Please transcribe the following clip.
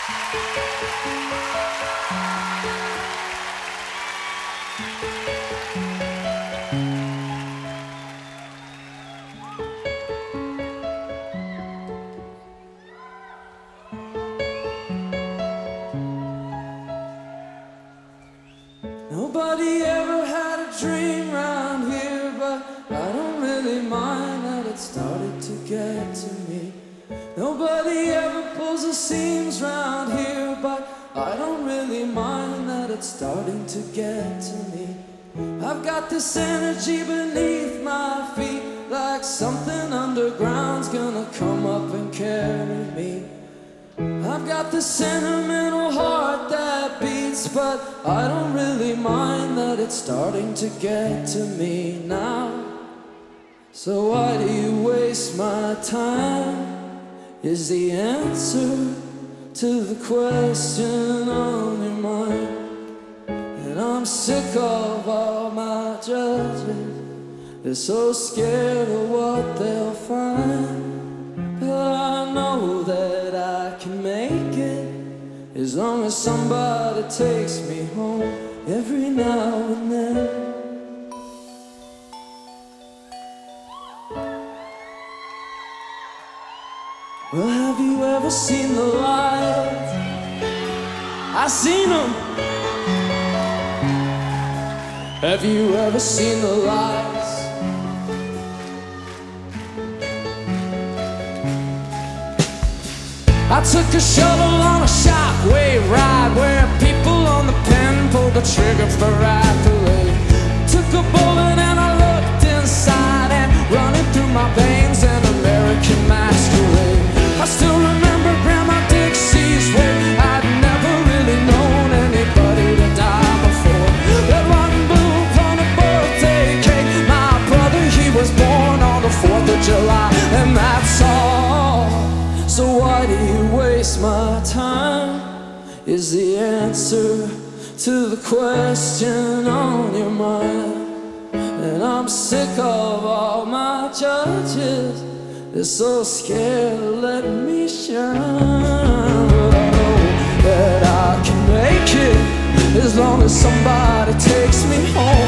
Nobody ever had a dream round here, but I don't really mind that it started to get to me. Nobody ever pulls the seams round here, but I don't really mind that it's starting to get to me. I've got this energy beneath my feet, like something underground's gonna come up and carry me. I've got this sentimental heart that beats, but I don't really mind that it's starting to get to me now. So why do you waste my time? Is the answer to the question on your mind. And I'm sick of all my judges, they're so scared of what they'll find. But I know that I can make it, as long as somebody takes me home every now and then. Well, have you ever seen the lights? I seen them. Have you ever seen the lights? I took a shuttle on a shockwave ride, where people on the pen pulled the trigger for right parade. Took a bullet and I looked inside, and running through my veins an American masquerade. I still remember Grandma Dixie's way. I'd never really known anybody to die before. That rotten blue on a birthday cake. My brother, he was born on the 4th of July, and that's all. So why do you waste my time? Is the answer to the question on your mind. And I'm sick of all my judges, they're so scared of letting me shine. But I know that I can make it, as long as somebody takes me home